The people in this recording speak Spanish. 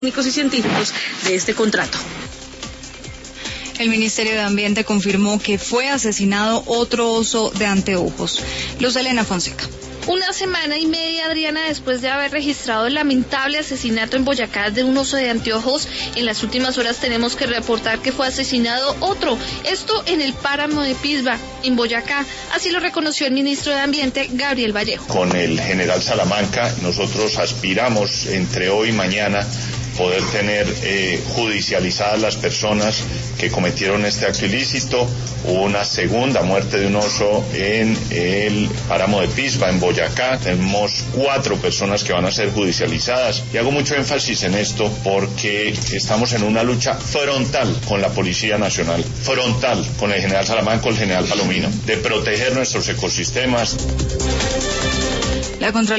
técnicos y científicos de este contrato. El Ministerio de Ambiente confirmó que fue asesinado otro oso de anteojos. Luz Elena Fonseca. Una semana y media, Adriana, después de haber registrado el lamentable asesinato en Boyacá de un oso de anteojos, en las últimas horas tenemos que reportar que fue asesinado otro, esto en el páramo de Pisba, en Boyacá. Así lo reconoció el ministro de Ambiente, Gabriel Vallejo. Con el general Salamanca, nosotros aspiramos entre hoy y mañana poder tener judicializadas las personas que cometieron este acto ilícito. Hubo una segunda muerte de un oso en el páramo de Pisba, en Boyacá. Tenemos 4 personas que van a ser judicializadas. Y hago mucho énfasis en esto porque estamos en una lucha frontal con la Policía Nacional, frontal con el general Salamanca, el general Palomino, de proteger nuestros ecosistemas. La